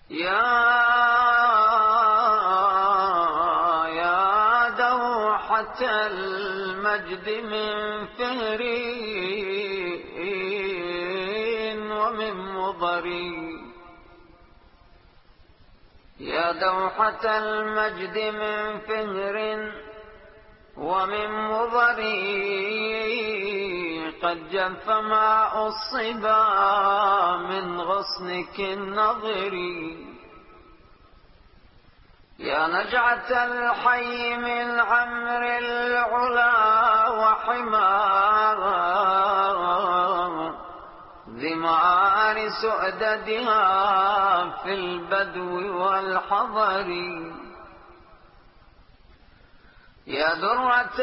يا دوحة المجد من فهرين ومن مضري، يا دوحة المجد من فهر ومن مضري، قد جف ماء الصبا من غصنك النظري، يا نجعة الحي من عمر العلا وحمار ذمار سؤددها في البدو والحضر، يا درة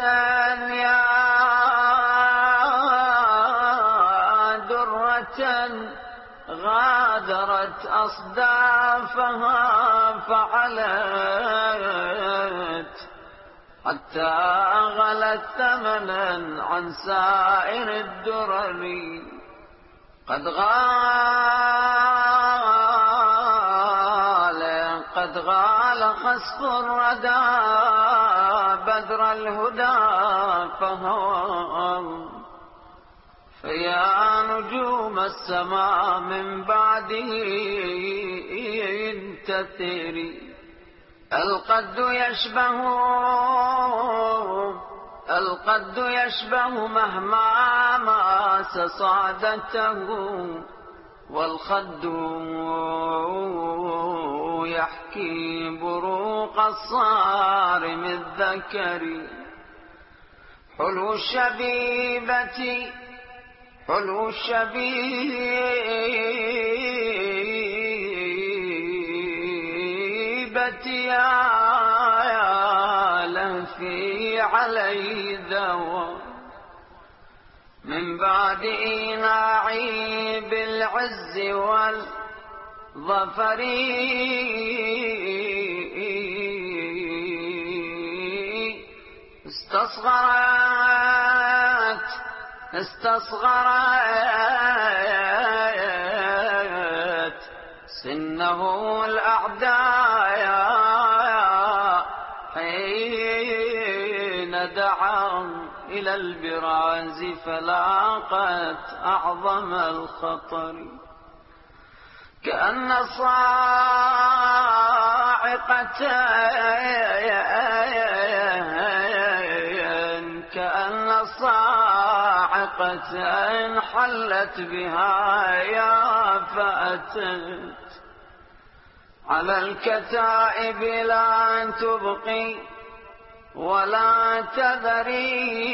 غادرت أصدافها فعلت حتى غلت ثمنا عن سائر الدرر، قد غال خسف الردى بدر الهدى فهوى، فيا نجوم السماء من بعده تثري، القد يشبه مهما ماس صعدته، والخد يحكي بروق الصارم الذكر، حلو الشبيبة يا لهفي علي ذوى، من بعد إيناعي بالعز والظفر، استصغرت سنه الأعداء حين دعا إلى البراز فلاقت أعظم الخطر، كأن صاعقة حلت بها يا فأتت على الكتائب لا تبقي ولا تذري،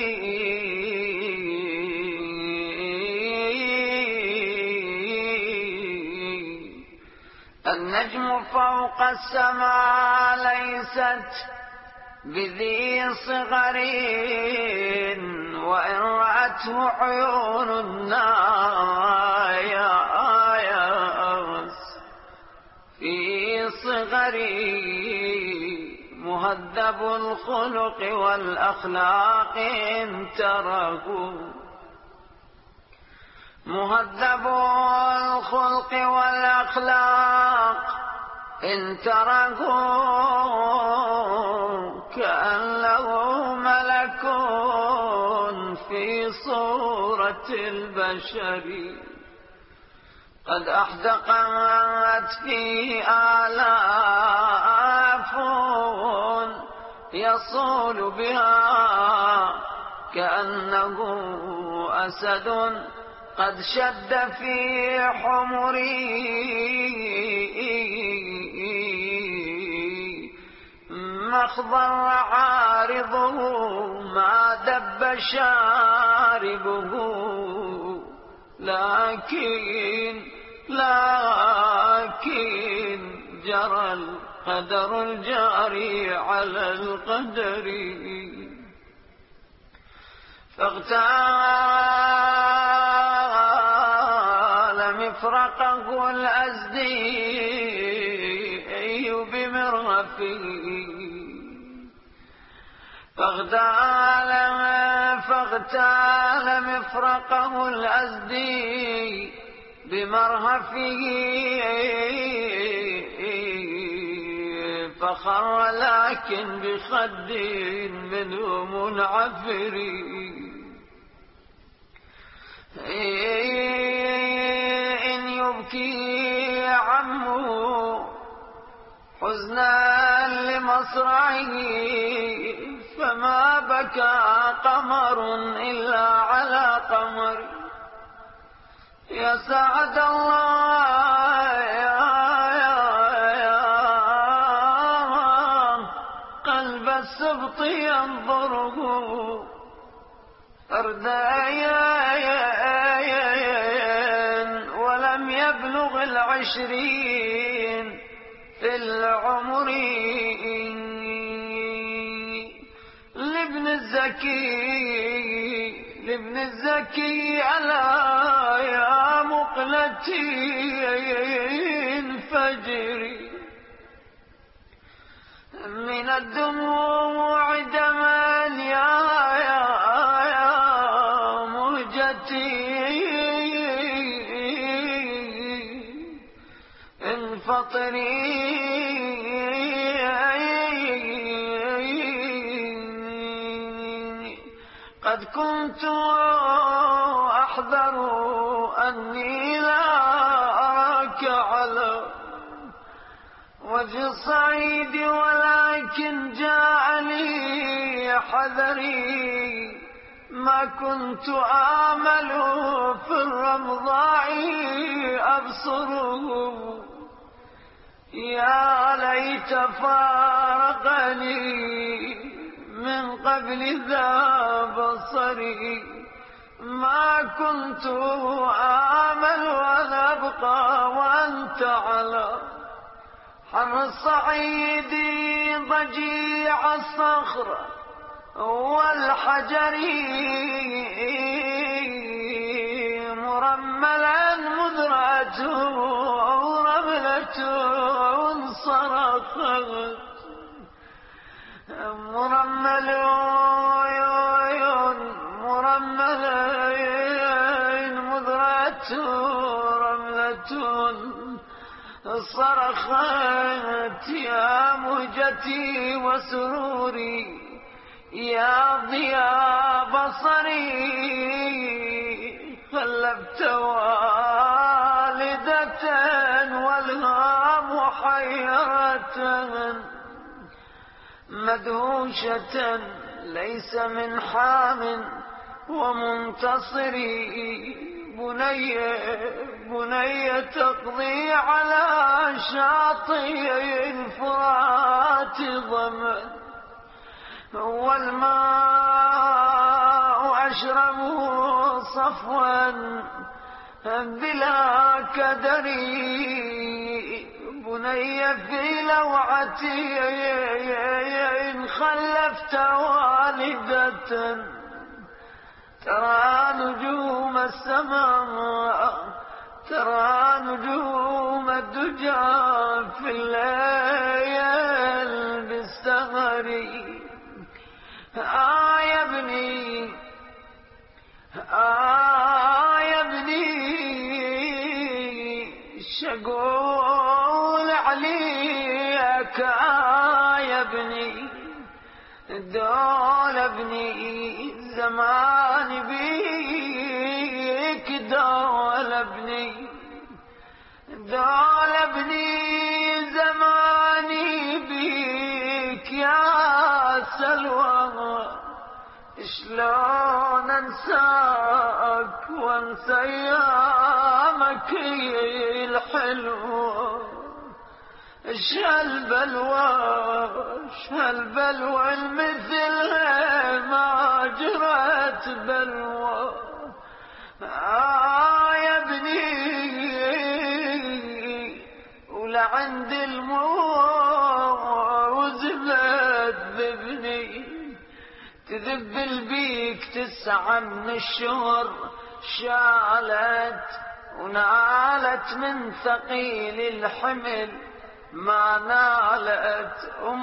النجم فوق السماء ليست بذي صغر، وإن رأته عيون الناس في صغري، مهذب الخلق والأخلاق إن تره، مهذب الخلق والأخلاق إن تره، كأنه ملك في صورة البشر، قد أحدقت فيه آلاف يصول بها، كأنه أسد قد شد في حمري، مخضر عارضه ما دب شاربه، لكن جرى القدر الجاري على القدر، فاغتال مفرقه الأزدي بمرهفه، فاغتال مفرقه الأزدي بمرهفه، فخر لكن بخد منه منعفر. إن يبكي عمه حزنا لمصرعه فما بكى قمر إلا على قمر. يا سعد الله يا قلب السبط ينظره أردايا ولم يبلغ 20 في العمر. لابن الزكي ألا يا مقلتي فجري من الدموع دما يا مهجتي انفطري. قد كنت أحذر أني لا أراك على وجه الصعيد ولكن جاء لي حذري. ما كنت آمل في الرمضاء أبصره يا ليت فارقني من قبل ذا بصري. ما كنت آمل أن أبقى وأنت على حر الصعيد ضجيع الصخر والحجر مرملا مذرته رملة صرخت مرمل مذرة رملة صرخت يا مهجتي وسروري يا ضياء بصري. خلفت والدة والهام حيرة مدهوشة ليس من حام ومنتصري. بني تقضي على شاطئ الفرات ضمن والماء أشرب صفوا بلا كدر. بني في لوعتي خلفت والدة ترى نجوم السماء ترى نجوم الدجى في الليل بالسهر. يا ابني شقول عليك يا ابني دول ابني زمان بيك دول ابني زماني بيك يا سلوى. شلون انساك وانسى ايامك الحلوه. شهالبلوى المثل ما جرت بلوى. يا ابني ولعند الموز بذبني تذب البيك 9 من الشهر شالت ونالت من ثقيل الحمل ما نالت.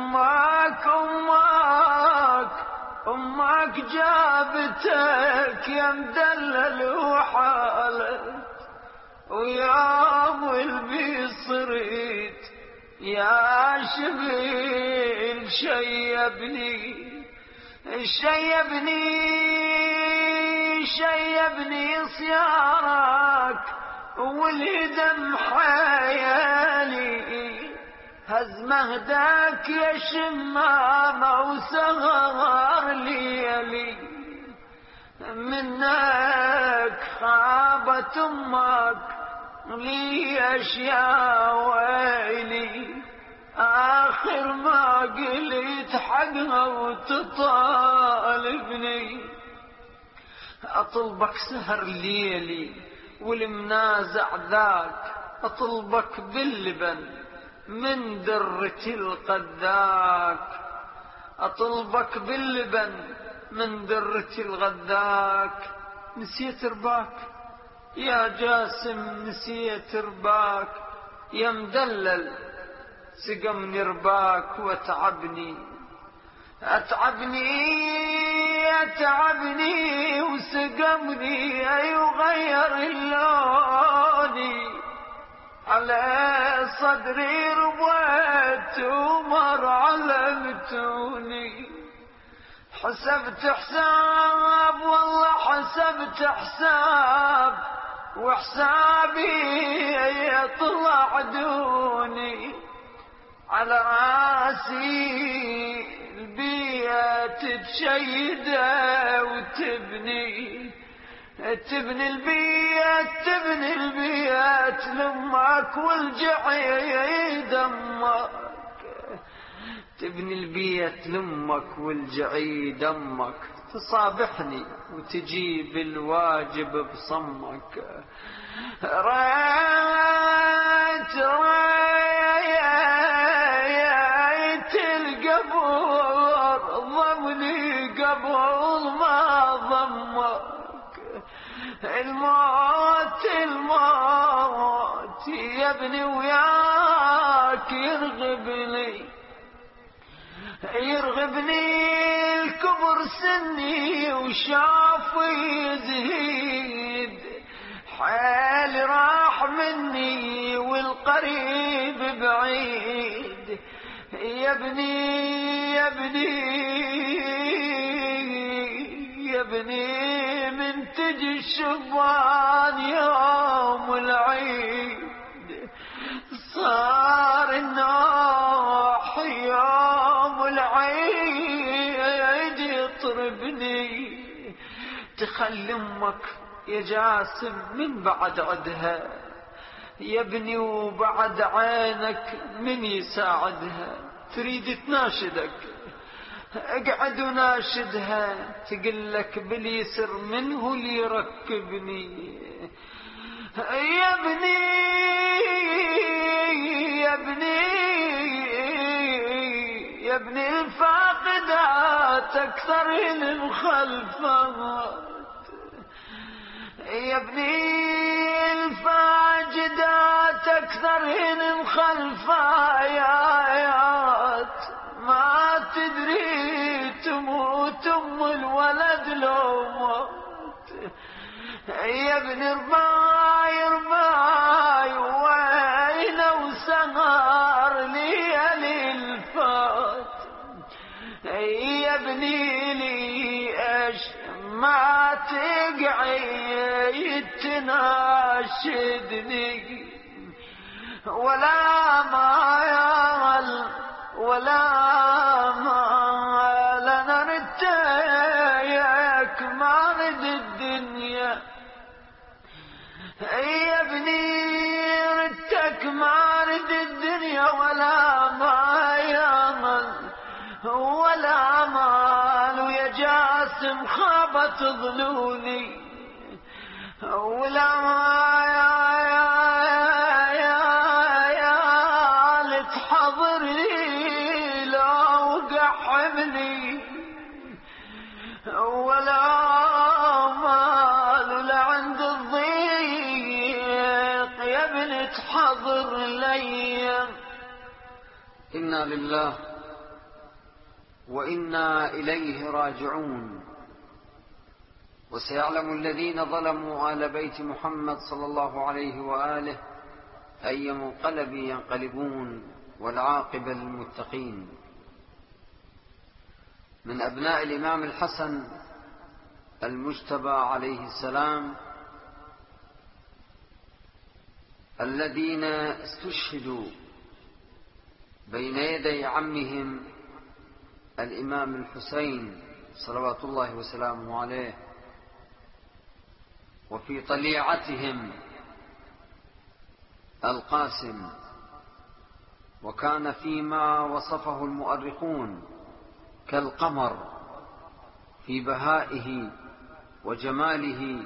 أمك جابتك يا مدلل وحالت ويا البي صريت يا شبيل شيبني صيارك والهدم حيالي، هزمه داك يا شمامة وسهر ليلي، منك خابت امك ليش يا ويلي، آخر ما قلت حقها وتطالبني، أطلبك سهر ليلي والمنازع ذاك، أطلبك باللبن من درة القذاك، أطلبك باللبن من درة الغذاك. نسيت رباك يا جاسم، نسيت رباك يا مدلل، سقمني رباك واتعبني، أتعبني وسقمني يغير اللوني، على صدري ربيت ومر علمتوني، حسبت حساب والله حسبت حساب، وحسابي يطلع دوني، على راسي البيت تشيده وتبني، تبني البيت لامك والجعيد امك، تبني البيت لامك والجعيد امك، تصابحني وتجيب الواجب بصمك، ريت القبر ضمني قبل ما ضمك، الموت يا ابني وياك يرغبني الكبر سني وشافي يزيد، حالي راح مني والقريب بعيد، يا ابني من تجي الشبان يوم العيد، صار النوح يوم العيد يطربني، تخلي امك يا جاسم من بعد عدها، يا ابني وبعد عينك من يساعدها، تريد تناشدك اقعد وناشدها، تقلك باليسر منه اللي يركبني، يا ابني الفاقدات اكثر من المخلفات، يا ابني الفاجدات اكثر من المخلفات، ما تدري تموت ام الولد لو موت، يا ابن رباي وين وسهر ليالي الفات، يا ابني ليش ما تقعد تناشدني، ولا مال انا ردتك ما رد الدنيا، يا ابني ردتك ما رد الدنيا، ولا مال ويا جاسم خابت ظلوني، ولا تحضر لي لو وقع حملي، ولا مال لعند الضيق يا ابن تحضر لي. إنا لله وإنا إليه راجعون. وسيعلم الذين ظلموا آل بيت محمد صلى الله عليه وآله أي منقلب ينقلبون. والعاقبة للمتقين. من أبناء الإمام الحسن المجتبى عليه السلام الذين استشهدوا بين يدي عمهم الإمام الحسين صلوات الله وسلامه عليه، وفي طليعتهم القاسم، وكان فيما وصفه المؤرخون كالقمر في بهائه وجماله،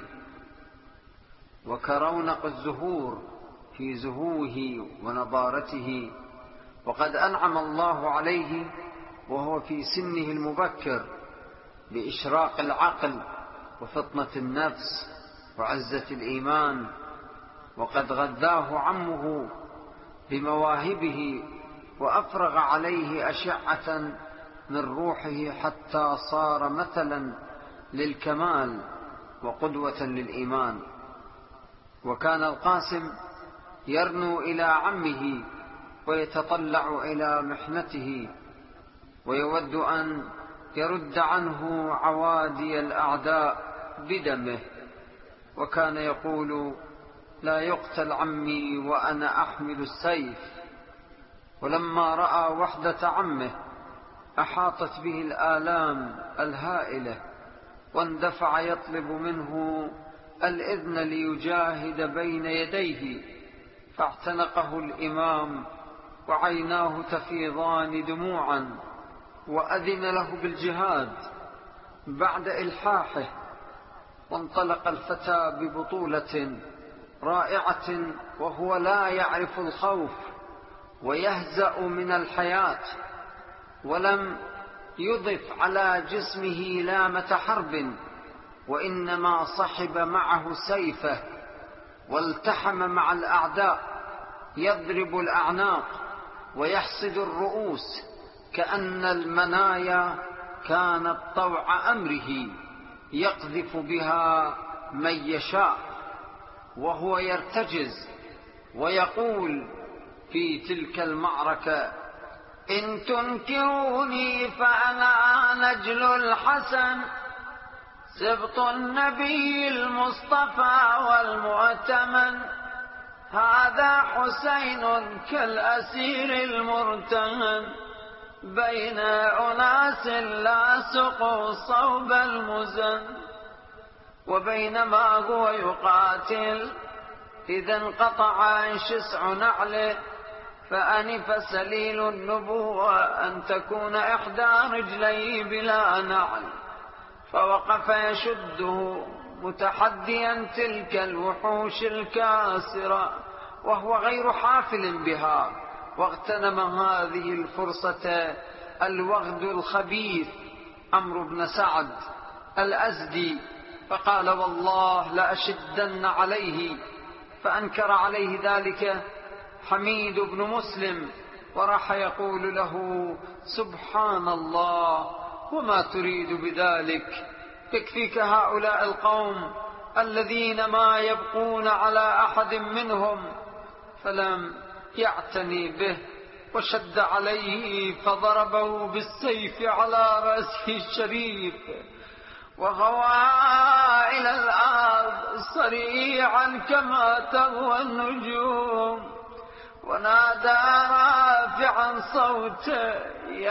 وكرونق الزهور في زهوه ونضارته. وقد أنعم الله عليه وهو في سنه المبكر بإشراق العقل وفطنة النفس وعزة الإيمان، وقد غذاه عمه بمواهبه وأفرغ عليه أشعة من روحه حتى صار مثلا للكمال وقدوة للإيمان. وكان القاسم يرنو إلى عمه ويتطلع إلى محنته، ويود أن يرد عنه عوادي الأعداء بدمه، وكان يقول: لا يقتل عمي وأنا أحمل السيف. ولما رأى وحدة عمه أحاطت به الآلام الهائلة، واندفع يطلب منه الإذن ليجاهد بين يديه، فاعتنقه الإمام وعيناه تفيضان دموعا، وأذن له بالجهاد بعد إلحاحه. وانطلق الفتى ببطولة رائعة وهو لا يعرف الخوف ويهزأ من الحياة، ولم يضف على جسمه لامة حرب، وإنما صحب معه سيفه والتحم مع الأعداء، يضرب الأعناق ويحصد الرؤوس، كأن المنايا كانت طوع أمره يقذف بها من يشاء، وهو يرتجز ويقول في تلك المعركة: إن تنكروني فأنا نجل الحسن، سبط النبي المصطفى والمؤتمن، هذا حسين كالأسير المرتهن، بين أناس لاصقوا صوب المزن. وبينما هو يقاتل إذا انقطع شسع نعله، فأنف سليل النبوة أن تكون إحدى رجليه بلا نعل، فوقف يشده متحديا تلك الوحوش الكاسرة وهو غير حافل بها. واغتنم هذه الفرصة الوغد الخبيث عمرو بن سعد الأزدي، فقال: والله لأشدن عليه. فأنكر عليه ذلك حميد بن مسلم، وراح يقول له: سبحان الله، وما تريد بذلك؟ يكفيك هؤلاء القوم الذين ما يبقون على أحد منهم. فلم يعتني به، وشد عليه فضربه بالسيف على رأسه الشريف، وغوى إلى الأرض صريعا كما تغوى النجوم، ونادى رافعا صوته: يا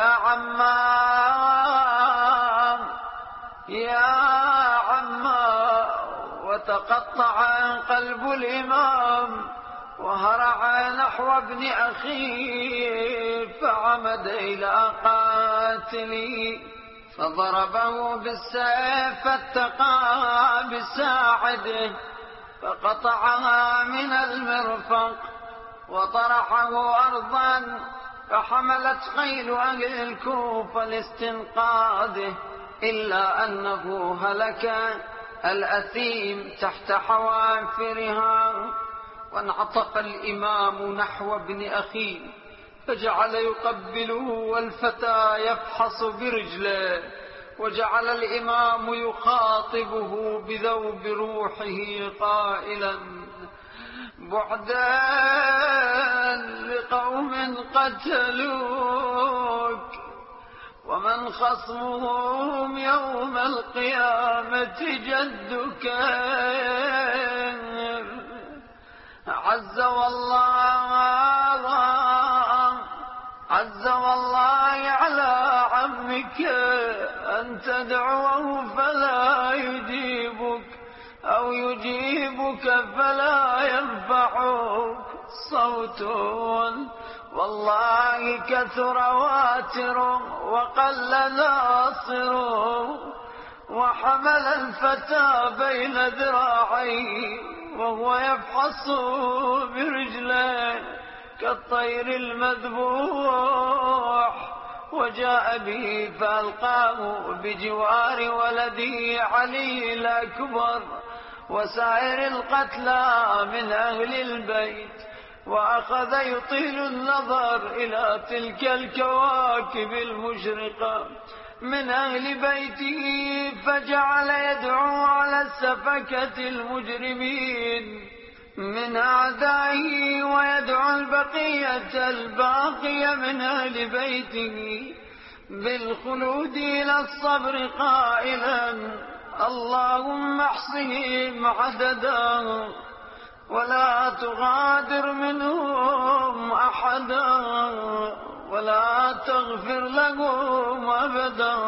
عمام يا عمام. وتقطع قلب الإمام وهرع نحو ابن أخيه، فعمد إلى قاتله فضربه بالسيف، فاتقى بساعده فقطعها من المرفق وطرحه أرضا، فحملت خيل أهل الكوفة لاستنقاذه، إلا أنه هلك الأثيم تحت حوافرها. وانعطف الإمام نحو ابن أخيه فجعل يقبله، والفتى يفحص برجله، وجعل الإمام يخاطبه بذوب روحه قائلا: بعدا لقوم قتلوك ومن خصمهم يوم القيامة جدك. عز والله على عمك أن تدعوه فلا يجيبك أو يجيبك فلا ينفعك صوت. والله كثر واتر وقل ناصر وحمل الفتى بين ذراعيه وهو يفحص برجليه كالطير المذبوح. وجاء به فألقاه بجوار ولده علي الأكبر وسائر القتلى من أهل البيت. وأخذ يطيل النظر إلى تلك الكواكب المشرقة من أهل بيته فجعل يدعو على السفكة المجرمين من أعدائه ويدعو البقية الباقية من أهل بيته بالخلود إلى الصبر قائلا اللهم احصهم عددا ولا تغادر منهم أحدا ولا تغفر لهم أبدا.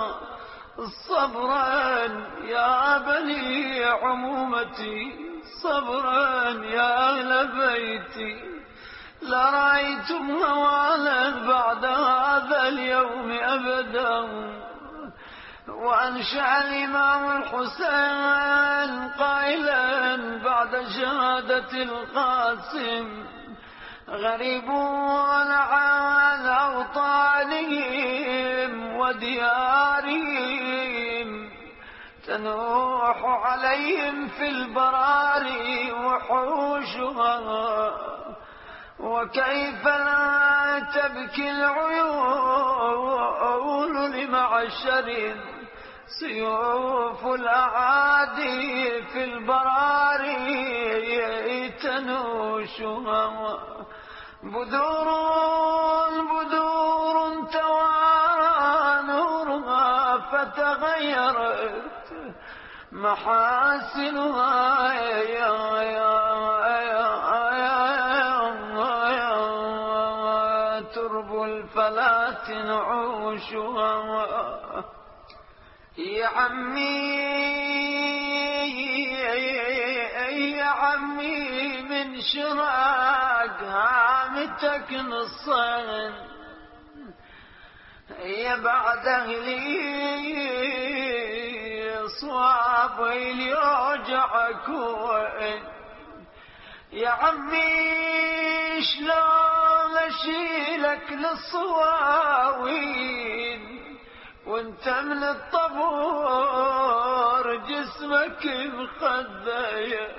صبرا يا بني عمومتي صبرا يا أهل بيتي لرأيتم هوانا بعد هذا اليوم أبدا. وأنشأ الإمام الحسين قائلا بعد شهادة القاسم غريبون عن أوطانهم وديارهم تنوح عليهم في البراري وحوشها. وكيف لا تبكي العيون لمعشر سيوف الأعادي في البراري تنوشها. بذور توارى نورها فتغيرت محاسنها ترب الفلات نعوشها. يا عمي من شراق هامتك نصين يا بعد أهلي صوابي ليوجعك وين. يا عمي شلون أشيلك للصواوين وانت من الطبور جسمك مخذية.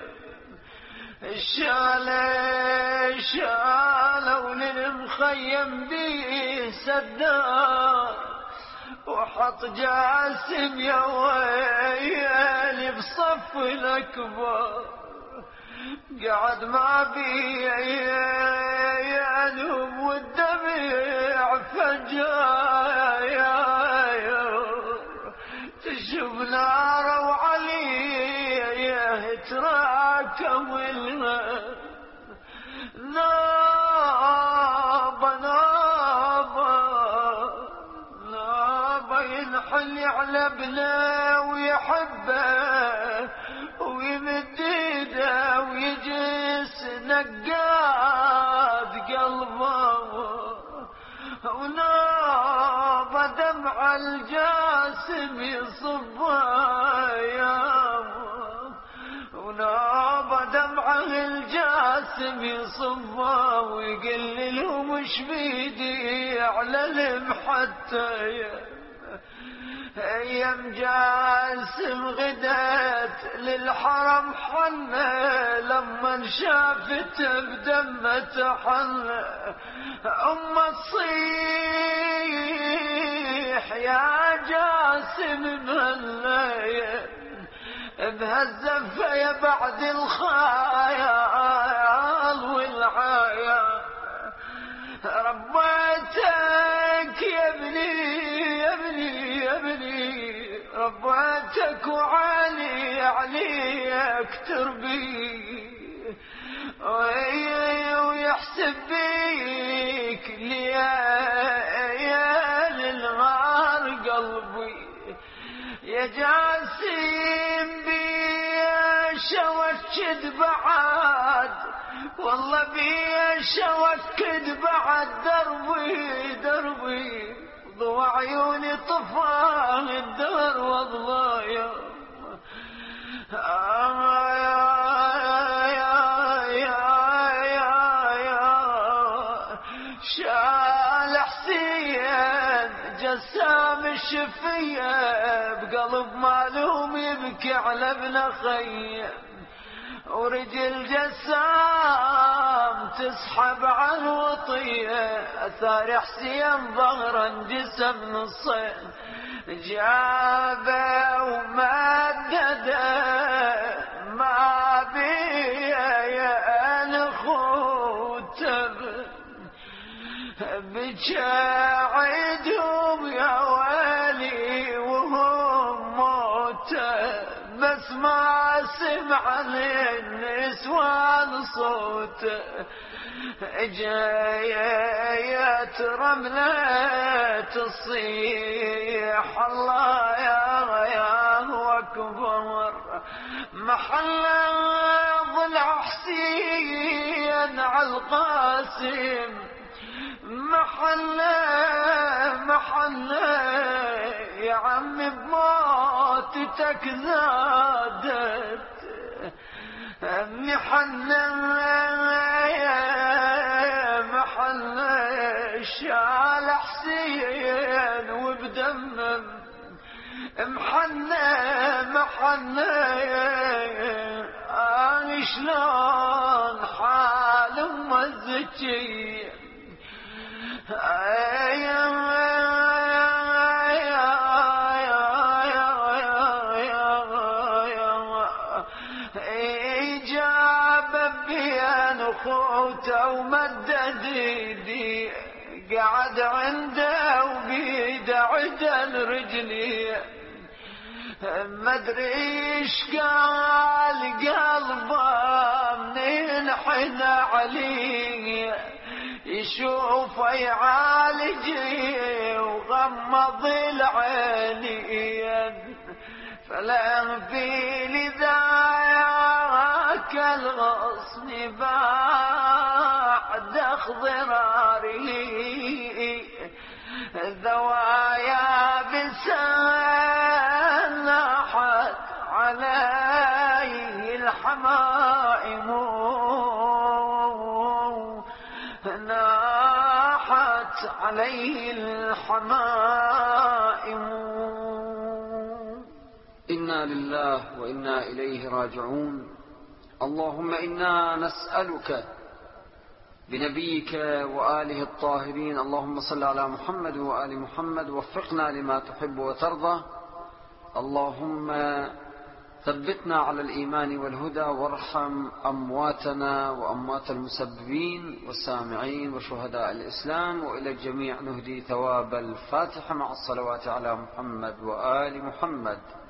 شالوا للمخيم بيه سدار وحط جاسم يا ويلي بصف الأكبر قعد ما بيه ينوم والدمع فجاير تشوف نار وعليه تراكم ناب ينحل على ابنه ويحبه ويمد ايده ويجس نقاد قلبه. وناب دمع الجاسم يصبه وناب دمعه الجاسم يصبه ويقللهم وش بيدي على المحتى. ايام جاسم غدت للحرم حنه لما شافت بدمه حنه تصيح يا جاسم مهليه بهالزفه يا بعد الخيال والعيال ربيتك وعلي عليك تربي ويحسب بيك ليالي الغار قلبي يا جاسم بي شوكد بعد والله بي شوكد بعد دربي ضوى عيوني طفاه الدار والله شال حسين جسام الشفية بقلب معلوم يبكي على ابن خيه ورجل جسام تسحب عن وطيه اثار حسين ظهرا جسم نصين جابه ومدده ما بيه يا نخوته بجاعدهم يا ويلي وهم موته بس ما سمع النسوان صوته جايت رملة تصيح الله يا أكبر محل ضلع حسين على القاسم محل يا عمي بموتتك زادت محل شال حسين وبدمم محل شلون حال الزكي جاب بيان اخوته ومدد يدي قعد عنده وبيد عدل رجلي مدري ايش قال قلبه منين حنا عليه يشوف يعالجي وغمض العينين فلا في لذاك الغصن بعد اخضراري ذوايا بسنحت عليه الحمائم ناحت عليه الحمائم. إنا لله وإنا إليه راجعون. اللهم إنا نسألك بنبيك وآله الطاهرين اللهم صل على محمد وآل محمد وفقنا لما تحب وترضى. اللهم ثبتنا على الإيمان والهدى وارحم أمواتنا وأموات المسببين والسامعين وشهداء الإسلام وإلى الجميع نهدي ثواب الفاتحة مع الصلوات على محمد وآل محمد.